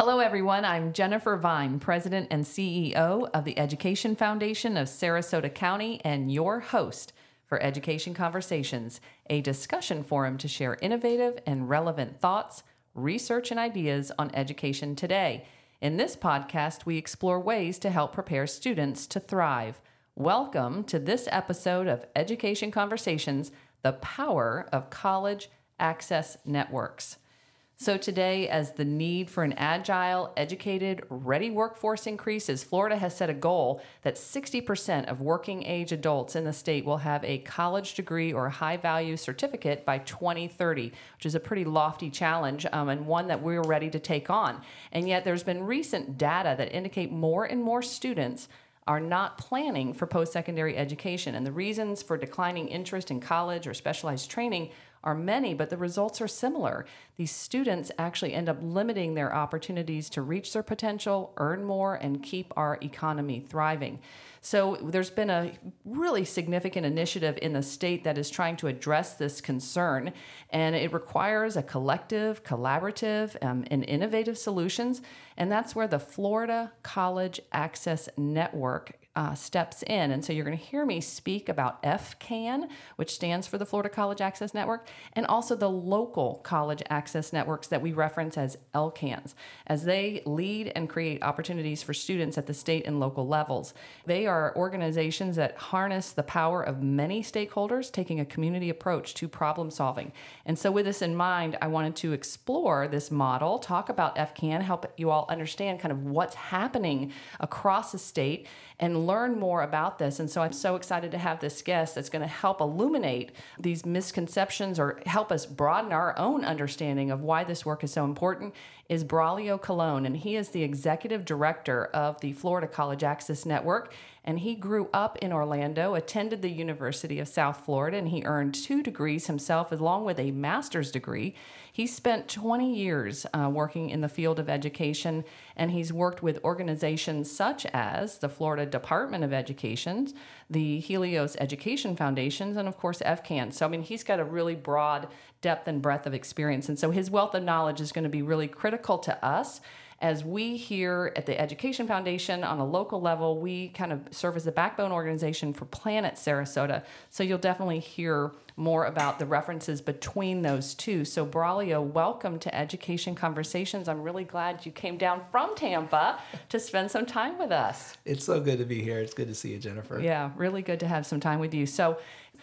Hello, everyone. I'm Jennifer Vine, President and CEO of the Education Foundation of Sarasota County, and your host for Education Conversations, a discussion forum to share innovative and relevant thoughts, research, and ideas on education today. In this podcast, we explore ways to help prepare students to thrive. Welcome to this episode of Education Conversations, the power of college access networks. So today, as the need for an agile, educated, ready workforce increases, Florida has set a goal that 60% of working age adults in the state will have a college degree or high-value certificate by 2030, which is a pretty lofty challenge and one that we're ready to take on. And yet there's been recent data that indicate more and more students are not planning for post-secondary education. And the reasons for declining interest in college or specialized training are many, but the results are similar. These students actually end up limiting their opportunities to reach their potential, earn more, and keep our economy thriving. So there's been a really significant initiative in the state that is trying to address this concern, and it requires a collective, collaborative, and innovative solutions, and that's where the Florida College Access Network steps in. And so you're going to hear me speak about FCAN, which stands for the Florida College Access Network, and also the local college access networks that we reference as LCANs, as they lead and create opportunities for students at the state and local levels. They are organizations that harness the power of many stakeholders, taking a community approach to problem solving. And so with this in mind, I wanted to explore this model, talk about FCAN, help you all understand kind of what's happening across the state, and learn more about this. And so I'm so excited to have this guest that's going to help illuminate these misconceptions or help us broaden our own understanding of why this work is so important, is Braulio Colon. And he is the executive director of the Florida College Access Network. And he grew up in Orlando, attended the University of South Florida, and he earned 2 degrees himself along with a master's degree. He spent 20 years working in the field of education, and he's worked with organizations such as the Florida Department of Education, the Helios Education Foundations, and of course FCAN. So, I mean, he's got a really broad depth and breadth of experience. And so his wealth of knowledge is going to be really critical to us as we here at the Education Foundation on a local level. We kind of serve as the backbone organization for Planet Sarasota. So you'll definitely hear more about the references between those two. So Braulio, welcome to Education Conversations. I'm really glad you came down from Tampa to spend some time with us. It's so good to be here. It's good to see you, Jennifer. Yeah, really good to have some time with you. So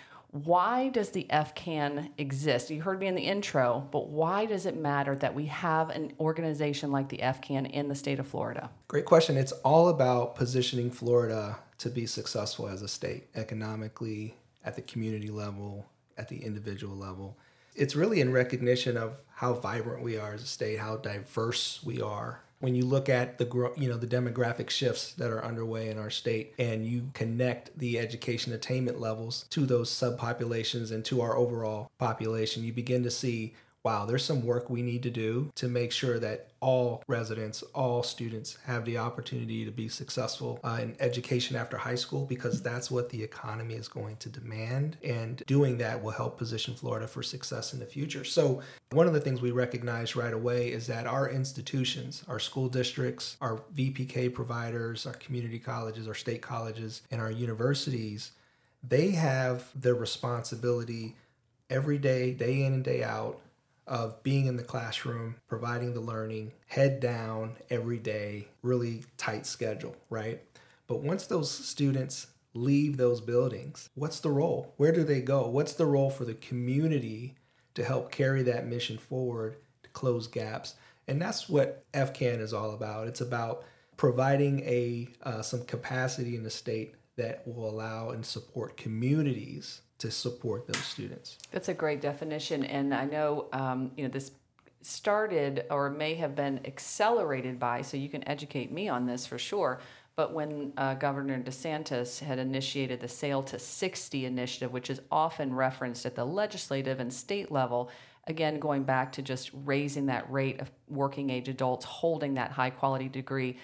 why does the FCAN exist? You heard me in the intro, but why does it matter that we have an organization like the FCAN in the state of Florida? Great question. It's all about positioning Florida to be successful as a state, economically, at the community level, at the individual level. It's really in recognition of how vibrant we are as a state, how diverse we are. When you look at the demographic shifts that are underway in our state, and you connect the education attainment levels to those subpopulations and to our overall population, you begin to see, wow, there's some work we need to do to make sure that all residents, all students have the opportunity to be successful in education after high school, because that's what the economy is going to demand. And doing that will help position Florida for success in the future. So one of the things we recognize right away is that our institutions, our school districts, our VPK providers, our community colleges, our state colleges, and our universities, they have the responsibility every day, day in and day out, of being in the classroom, providing the learning, head down every day, really tight schedule, right? But once those students leave those buildings, what's the role? Where do they go? What's the role for the community to help carry that mission forward, to close gaps? And that's what FCAN is all about. It's about providing some capacity in the state that will allow and support communities to support those students. That's a great definition, and I know this started or may have been accelerated by, so you can educate me on this for sure, but when Governor DeSantis had initiated the Sail to 60 initiative, which is often referenced at the legislative and state level, again, going back to just raising that rate of working age adults holding that high quality degree.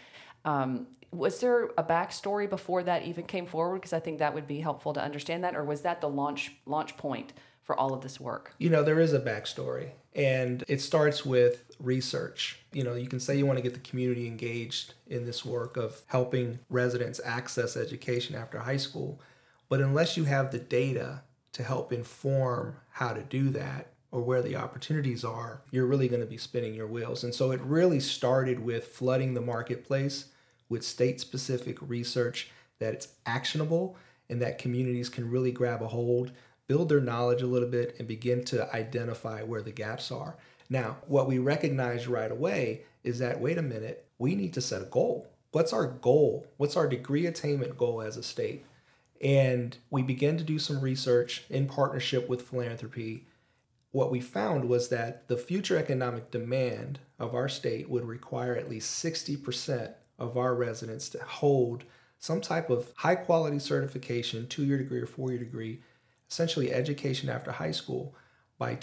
Was there a backstory before that even came forward? Because I think that would be helpful to understand that. Or was that the launch point for all of this work? There is a backstory, and it starts with research. You can say you want to get the community engaged in this work of helping residents access education after high school, but unless you have the data to help inform how to do that or where the opportunities are, you're really going to be spinning your wheels. And so it really started with flooding the marketplace with state-specific research that it's actionable and that communities can really grab a hold, build their knowledge a little bit, and begin to identify where the gaps are. Now, what we recognize right away is that, wait a minute, we need to set a goal. What's our goal? What's our degree attainment goal as a state? And we began to do some research in partnership with philanthropy. What we found was that the future economic demand of our state would require at least 60% of our residents to hold some type of high quality certification, 2-year degree or 4-year degree, essentially education after high school by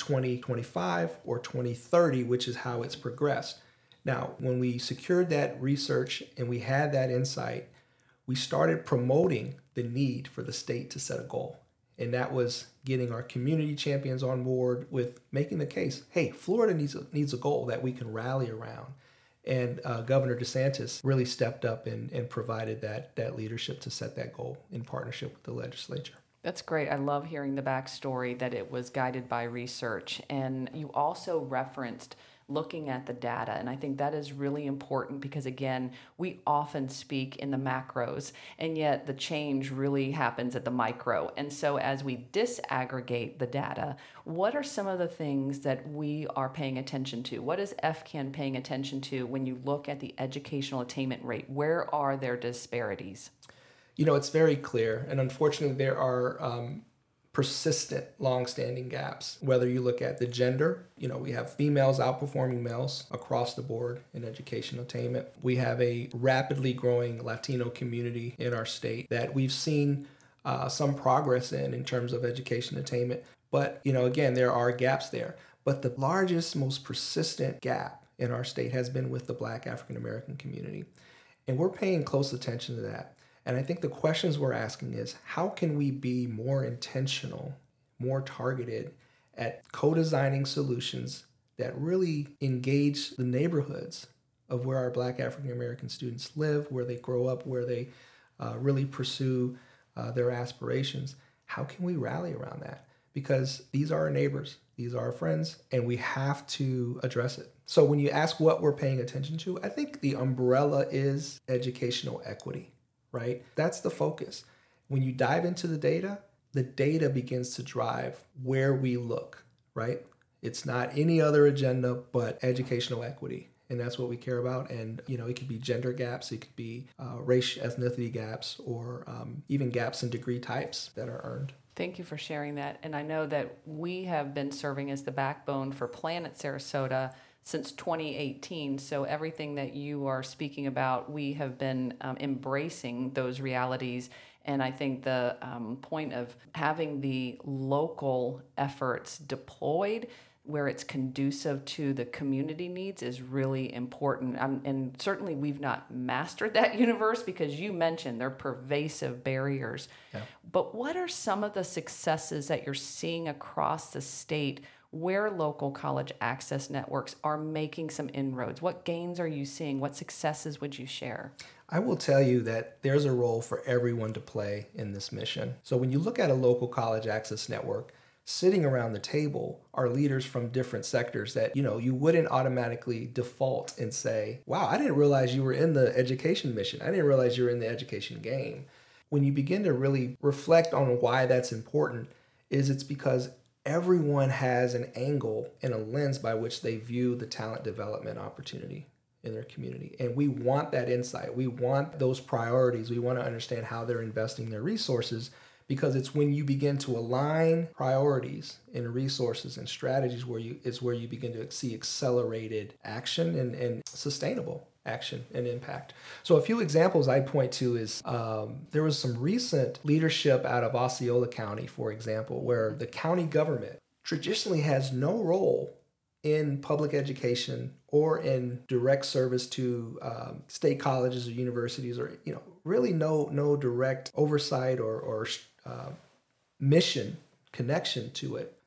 2025 or 2030, which is how it's progressed. Now, when we secured that research and we had that insight, we started promoting the need for the state to set a goal. And that was getting our community champions on board with making the case, hey, Florida needs a goal that we can rally around. And Governor DeSantis really stepped up and provided that leadership to set that goal in partnership with the legislature. That's great. I love hearing the backstory that it was guided by research. And you also referenced looking at the data. And I think that is really important because, again, we often speak in the macros, and yet the change really happens at the micro. And so as we disaggregate the data, what are some of the things that we are paying attention to? What is FCAN paying attention to when you look at the educational attainment rate? Where are there disparities? It's very clear. And unfortunately, there are persistent, long-standing gaps. Whether you look at the gender, we have females outperforming males across the board in education attainment. We have a rapidly growing Latino community in our state that we've seen some progress in terms of education attainment. But, again, there are gaps there. But the largest, most persistent gap in our state has been with the Black African American community. And we're paying close attention to that. And I think the questions we're asking is, how can we be more intentional, more targeted at co-designing solutions that really engage the neighborhoods of where our Black African American students live, where they grow up, where they really pursue their aspirations? How can we rally around that? Because these are our neighbors, these are our friends, and we have to address it. So when you ask what we're paying attention to, I think the umbrella is educational equity. Right? That's the focus. When you dive into the data begins to drive where we look, right? It's not any other agenda but educational equity. And that's what we care about. And, it could be gender gaps, it could be race, ethnicity gaps, or even gaps in degree types that are earned. Thank you for sharing that. And I know that we have been serving as the backbone for Planet Sarasota since 2018. So everything that you are speaking about, we have been embracing those realities. And I think the point of having the local efforts deployed where it's conducive to the community needs is really important. And certainly we've not mastered that universe because you mentioned they're pervasive barriers. Yeah. But what are some of the successes that you're seeing across the state where local college access networks are making some inroads? What gains are you seeing? What successes would you share? I will tell you that there's a role for everyone to play in this mission. So when you look at a local college access network, sitting around the table are leaders from different sectors that, you wouldn't automatically default and say, wow, I didn't realize you were in the education mission. I didn't realize you were in the education game. When you begin to really reflect on why that's important, it's because everyone has an angle and a lens by which they view the talent development opportunity in their community. And we want that insight. We want those priorities. We want to understand how they're investing their resources, because it's when you begin to align priorities and resources and strategies where you begin to see accelerated action and sustainable action and impact. So a few examples I'd point to is there was some recent leadership out of Osceola County, for example, where the county government traditionally has no role in public education or in direct service to state colleges or universities, or really no direct oversight or mission connection to it.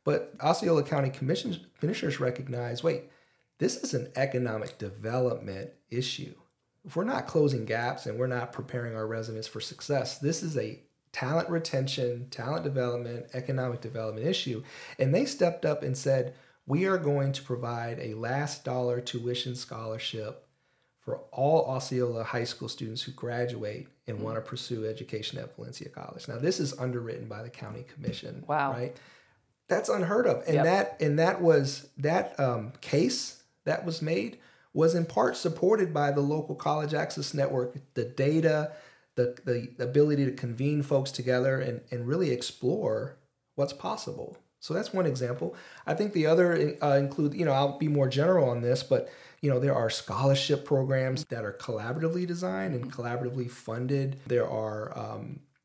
But Osceola County commissioners recognize, wait, this is an economic development issue. If we're not closing gaps and we're not preparing our residents for success, this is a talent retention, talent development, economic development issue. And they stepped up and said, we are going to provide a last dollar tuition scholarship for all Osceola high school students who graduate and want to pursue education at Valencia College. Now, this is underwritten by the county commission. Wow. Right? That's unheard of. And that case that was made was in part supported by the local college access network, the data, the ability to convene folks together and really explore what's possible. So that's one example. I think the other include, I'll be more general on this, but, there are scholarship programs that are collaboratively designed and collaboratively funded. There are,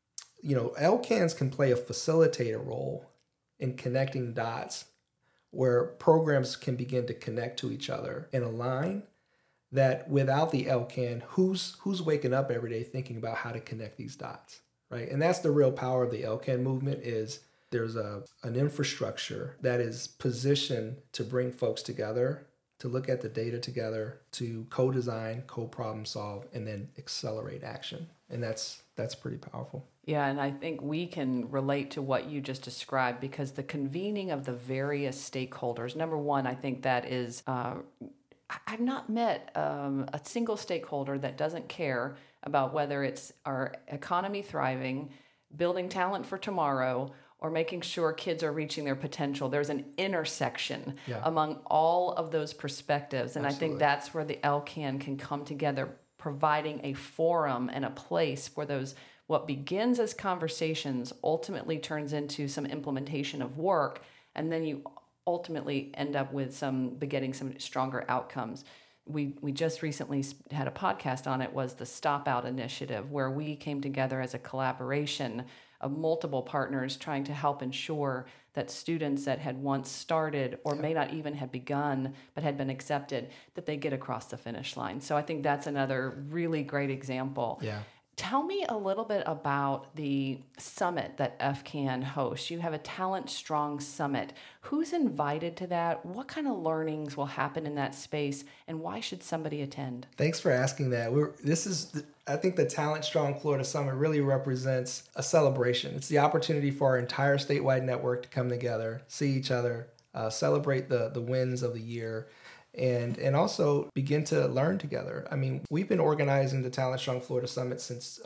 LCANs can play a facilitator role in connecting dots where programs can begin to connect to each other and align that without the LCAN, who's waking up every day thinking about how to connect these dots, right? And that's the real power of the LCAN movement is there's an infrastructure that is positioned to bring folks together, to look at the data together, to co-design, co-problem solve, and then accelerate action. And that's pretty powerful. Yeah, and I think we can relate to what you just described because the convening of the various stakeholders, number one, I think that is, I've not met a single stakeholder that doesn't care about whether it's our economy thriving, building talent for tomorrow, or making sure kids are reaching their potential. There's an intersection among all of those perspectives. And Absolutely. I think that's where the LCAN can come together, providing a forum and a place for those, what begins as conversations ultimately turns into some implementation of work. And then you ultimately end up with begetting some stronger outcomes. We just recently had a podcast on it, was the Stop Out Initiative, where we came together as a collaboration of multiple partners trying to help ensure that students that had once started or may not even have begun but had been accepted, that they get across the finish line. So I think that's another really great example. Yeah. Tell me a little bit about the summit that FCAN hosts. You have a Talent Strong Summit. Who's invited to that? What kind of learnings will happen in that space? And why should somebody attend? Thanks for asking that. I think the Talent Strong Florida Summit really represents a celebration. It's the opportunity for our entire statewide network to come together, see each other, celebrate the wins of the year, and also begin to learn together. I mean, we've been organizing the Talent Strong Florida Summit since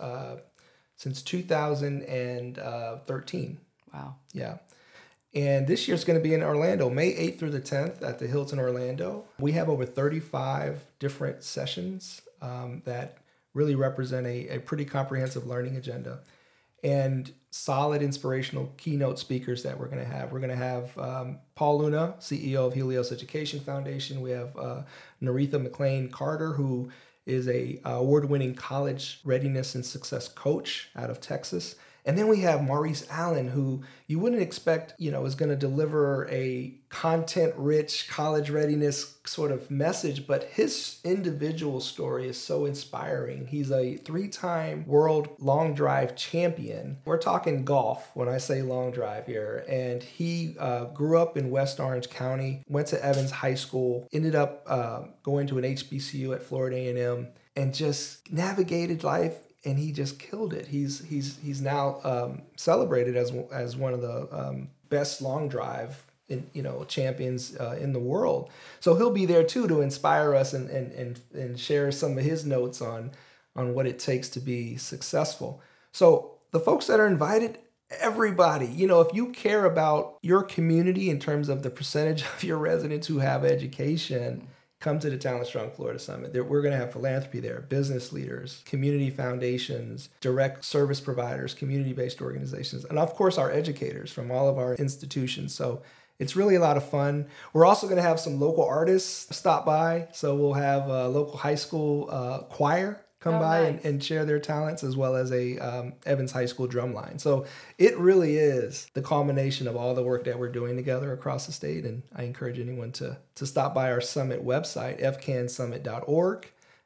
2013. Wow. Yeah. And this year's going to be in Orlando, May 8th through the 10th at the Hilton Orlando. We have over 35 different sessions that really represent a pretty comprehensive learning agenda and solid inspirational keynote speakers that we're going to have. We're going to have Paul Luna, CEO of Helios Education Foundation. We have Naretha McLean Carter, who is a award-winning college readiness and success coach out of Texas. And then we have Maurice Allen, who you wouldn't expect, is going to deliver a content-rich college readiness sort of message, but his individual story is so inspiring. He's a 3-time world long drive champion. We're talking golf when I say long drive here. And he grew up in West Orange County, went to Evans High School, ended up going to an HBCU at Florida A&M, and just navigated life. And he just killed it. He's now celebrated as one of the best long drive champions in the world. So he'll be there too to inspire us and share some of his notes on what it takes to be successful. So the folks that are invited, everybody, if you care about your community in terms of the percentage of your residents who have education, come to the Talent Strong Florida Summit. We're going to have philanthropy there, business leaders, community foundations, direct service providers, community-based organizations, and of course our educators from all of our institutions. So it's really a lot of fun. We're also going to have some local artists stop by. So we'll have a local high school choir come by nice. and share their talents, as well as a Evans High School drumline. So it really is the culmination of all the work that we're doing together across the state. And I encourage anyone to stop by our summit website, fcansummit.org,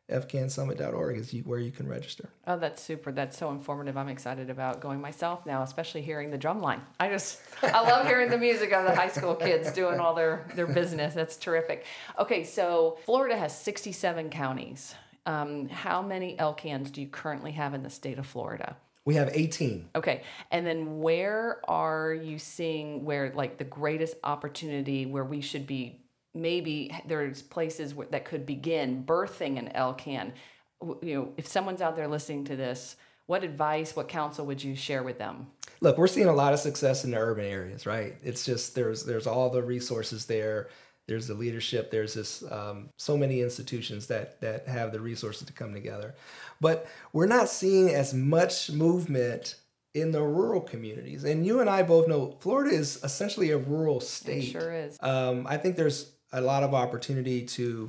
fcansummit.org is where you can register. Oh, that's super. That's so informative. I'm excited about going myself now, especially hearing the drum line. I love hearing the music of the high school kids doing all their business. That's terrific. Okay, so Florida has 67 counties. How many LCANs do you currently have in the state of Florida? We have 18. Okay. And then where are you seeing where like the greatest opportunity where we should be, maybe there's places that could begin birthing an LCAN? If someone's out there listening to this, what advice, what counsel would you share with them? Look, we're seeing a lot of success in the urban areas, right? It's just there's all the resources there. There's the leadership. There's this so many institutions that have the resources to come together. But we're not seeing as much movement in the rural communities. And you and I both know Florida is essentially a rural state. It sure is. I think there's a lot of opportunity to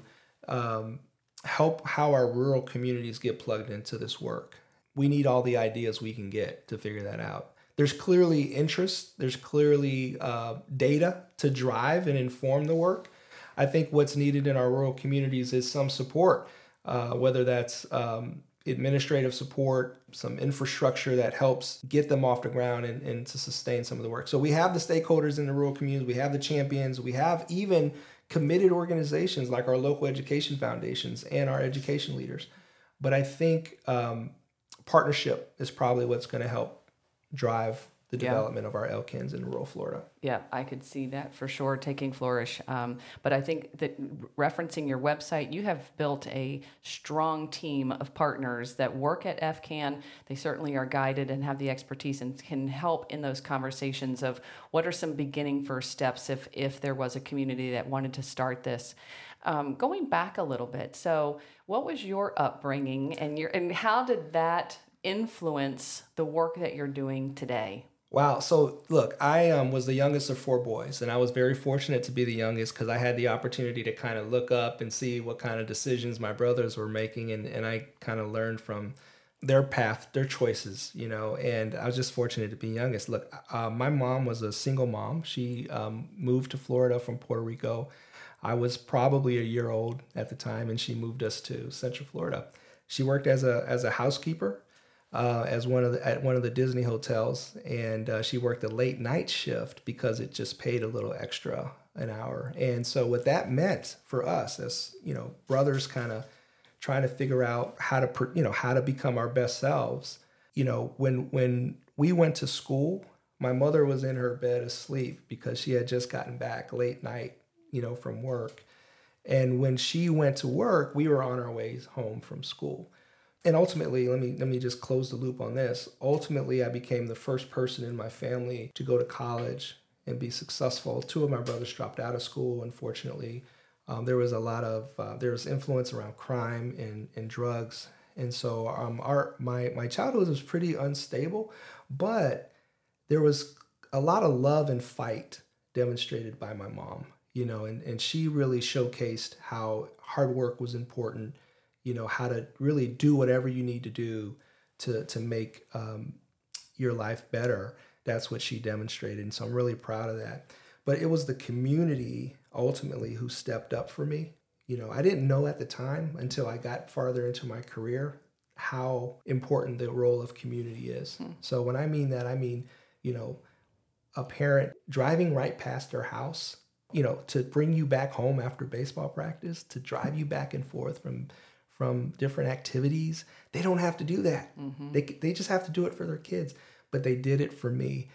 help how our rural communities get plugged into this work. We need all the ideas we can get to figure that out. There's clearly interest. There's clearly data to drive and inform the work. I think what's needed in our rural communities is some support, whether that's administrative support, some infrastructure that helps get them off the ground and to sustain some of the work. So we have the stakeholders in the rural communities, we have the champions, we have even committed organizations like our local education foundations and our education leaders. But I think partnership is probably what's going to help drive the development of our LCANs in rural Florida. Yeah, I could see that for sure taking flourish. But I think that referencing your website, you have built a strong team of partners that work at FCAN. They certainly are guided and have the expertise and can help in those conversations of what are some beginning first steps if there was a community that wanted to start this. Going back a little bit, so what was your upbringing and how did that influence the work that you're doing today? Wow. So look, I was the youngest of 4 boys, and I was very fortunate to be the youngest because I had the opportunity to kind of look up and see what kind of decisions my brothers were making, and I kind of learned from their path, their choices, and I was just fortunate to be youngest. Look, my mom was a single mom. She moved to Florida from Puerto Rico. I was probably a year old at the time, and she moved us to Central Florida. She worked as a housekeeper at one of the Disney hotels, and she worked a late night shift because it just paid a little extra an hour. And so what that meant for us as brothers, kind of trying to figure out how to become our best selves. When we went to school, my mother was in her bed asleep because she had just gotten back late night, from work. And when she went to work, we were on our way home from school. And ultimately, let me just close the loop on this. Ultimately, I became the first person in my family to go to college and be successful. 2 of my brothers dropped out of school, unfortunately. There was a lot of there was influence around crime and drugs, and so my childhood was pretty unstable, but there was a lot of love and fight demonstrated by my mom, and she really showcased how hard work was important. How to really do whatever you need to do to make your life better. That's what she demonstrated. And so I'm really proud of that. But it was the community ultimately who stepped up for me. I didn't know at the time until I got farther into my career how important the role of community is. So when I mean that, I mean, a parent driving right past their house, to bring you back home after baseball practice, to drive you back and forth from different activities. They don't have to do that. Mm-hmm. They just have to do it for their kids. But they did it for me.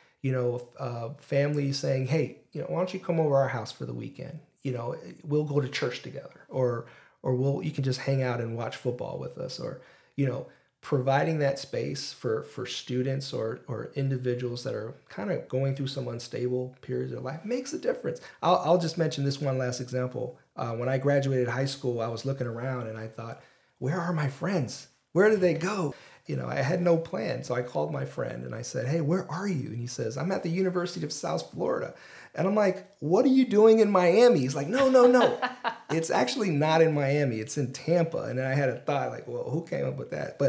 Family saying, hey, why don't you come over our house for the weekend? We'll go to church together, or you can just hang out and watch football with us, or, providing that space for students or individuals that are kind of going through some unstable periods of life makes a difference. I'll just mention this one last example. When I graduated high school, I was looking around and I thought, where are my friends? Where did they go? I had no plan. So I called my friend and I said, hey, where are you? And he says, I'm at the University of South Florida. And I'm like, what are you doing in Miami? He's like, no. It's actually not in Miami. It's in Tampa. And then I had a thought like, well, who came up with that?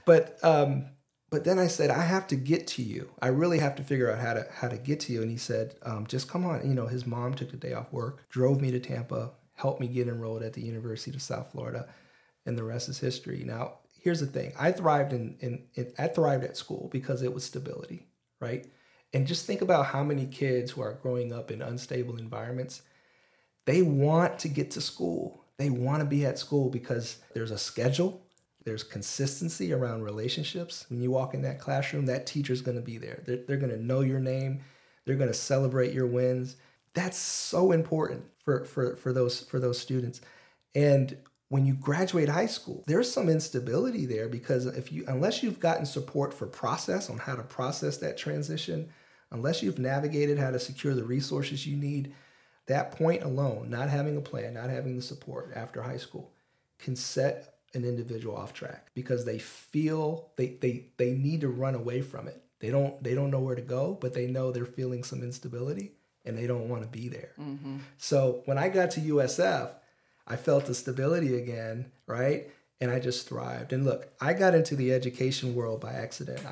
But then I said, I have to get to you. I really have to figure out how to get to you. And he said, just come on. His mom took the day off work, drove me to Tampa, helped me get enrolled at the University of South Florida. and the rest is history. Now, here's the thing. I thrived I thrived at school because it was stability, right? And just think about how many kids who are growing up in unstable environments, they want to get to school. They want to be at school because there's a schedule, there's consistency around relationships. When you walk in that classroom, that teacher's going to be there. They're going to know your name. They're going to celebrate your wins. That's so important for those students. And when you graduate high school, there's some instability there because unless you've gotten support for process on how to process that transition, unless you've navigated how to secure the resources you need, that point alone, not having a plan, not having the support after high school, can set an individual off track because they feel they need to run away from it. They don't know where to go, but they know they're feeling some instability and they don't want to be there. Mm-hmm. So when I got to USF, I felt the stability again, right? And I just thrived. And look, I got into the education world by accident.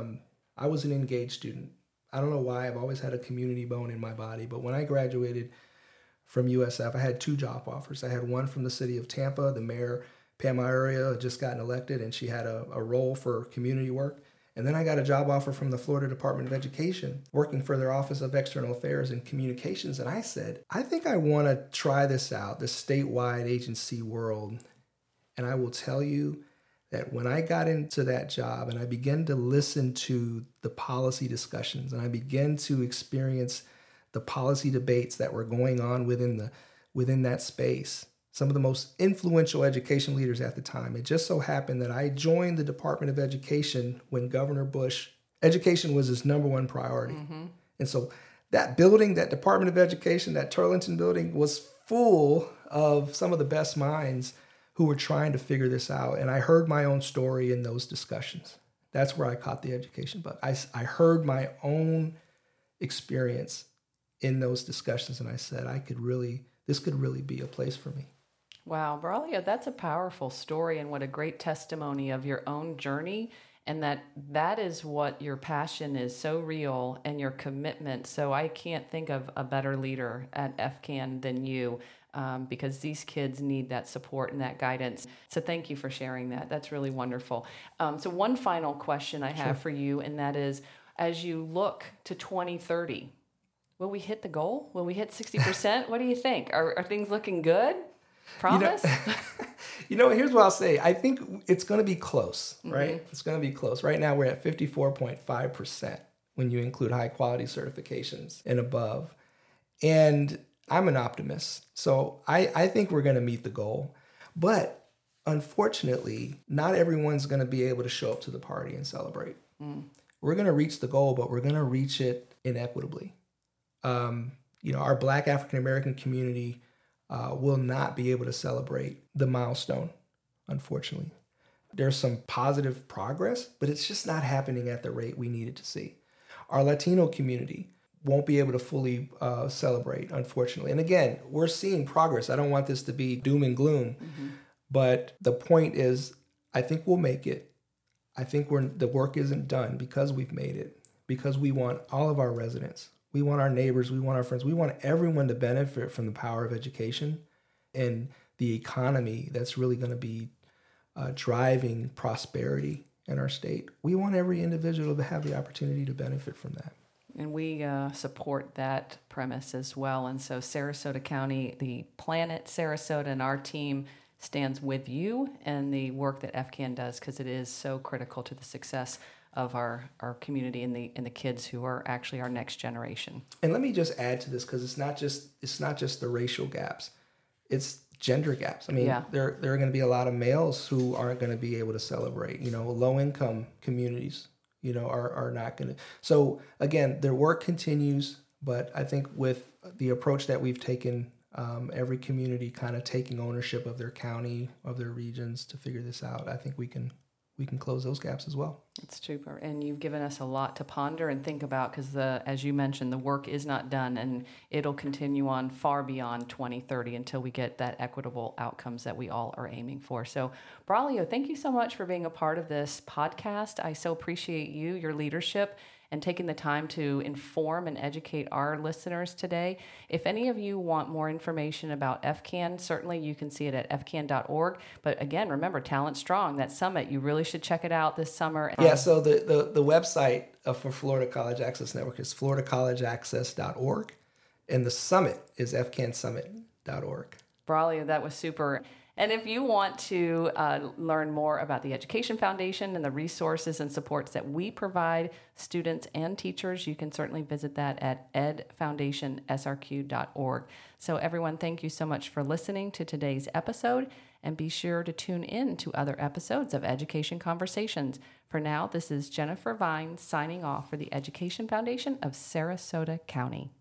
I was an engaged student. I don't know why. I've always had a community bone in my body. But when I graduated from USF, I had 2 job offers. I had one from the city of Tampa. The mayor, Pam Iorio, had just gotten elected, and she had a role for community work. And then I got a job offer from the Florida Department of Education, working for their Office of External Affairs and Communications. And I said, I think I want to try this out, this statewide agency world. And I will tell you that when I got into that job and I began to listen to the policy discussions and I began to experience the policy debates that were going on within that space, some of the most influential education leaders at the time. It just so happened that I joined the Department of Education when Governor Bush, education was his #1 priority. Mm-hmm. And so that building, that Department of Education, that Turlington building was full of some of the best minds who were trying to figure this out. And I heard my own story in those discussions. That's where I caught the education bug. I heard my own experience in those discussions and I said, this could really be a place for me. Wow, Braulio, that's a powerful story and what a great testimony of your own journey, and that is what your passion is, so real, and your commitment. So I can't think of a better leader at FCAN than you, because these kids need that support and that guidance. So thank you for sharing that. That's really wonderful. So one final question I have for you, and that is, as you look to 2030, will we hit the goal? Will we hit 60%? What do you think? Are things looking good? Promise? Here's what I'll say. I think it's going to be close, right? Mm-hmm. It's going to be close. Right now, we're at 54.5% when you include high quality certifications and above. And I'm an optimist. So I think we're going to meet the goal. But unfortunately, not everyone's going to be able to show up to the party and celebrate. Mm. We're going to reach the goal, but we're going to reach it inequitably. Our Black African American community will not be able to celebrate the milestone, unfortunately. There's some positive progress, but it's just not happening at the rate we need it to see. Our Latino community won't be able to fully celebrate, unfortunately. And again, we're seeing progress. I don't want this to be doom and gloom, but the point is, I think we'll make it. I think the work isn't done because we've made it, because we want all of our residents. We want our neighbors, we want our friends, we want everyone to benefit from the power of education and the economy that's really going to be driving prosperity in our state. We want every individual to have the opportunity to benefit from that. And we support that premise as well. And so Sarasota County, the Planet Sarasota, and our team stands with you and the work that FCAN does, because it is so critical to the success of our community and the kids who are actually our next generation. And let me just add to this, because it's not just the racial gaps, it's gender gaps. I mean, there are going to be a lot of males who aren't going to be able to celebrate. Low income communities, are not going to. So again, their work continues, but I think with the approach that we've taken, every community kind of taking ownership of their county, of their regions to figure this out, I think we can close those gaps as well. It's super. And you've given us a lot to ponder and think about, because as you mentioned, the work is not done, and it'll continue on far beyond 2030 until we get that equitable outcomes that we all are aiming for. So Braulio, thank you so much for being a part of this podcast. I so appreciate you, your leadership, and taking the time to inform and educate our listeners today. If any of you want more information about FCAN, certainly you can see it at fcan.org. But again, remember, Talent Strong, that summit, you really should check it out this summer. Yeah, so the website for Florida College Access Network is floridacollegeaccess.org, and the summit is fcansummit.org. Braulio, that was super. And if you want to learn more about the Education Foundation and the resources and supports that we provide students and teachers, you can certainly visit that at edfoundationsrq.org. So everyone, thank you so much for listening to today's episode, and be sure to tune in to other episodes of Education Conversations. For now, this is Jennifer Vine signing off for the Education Foundation of Sarasota County.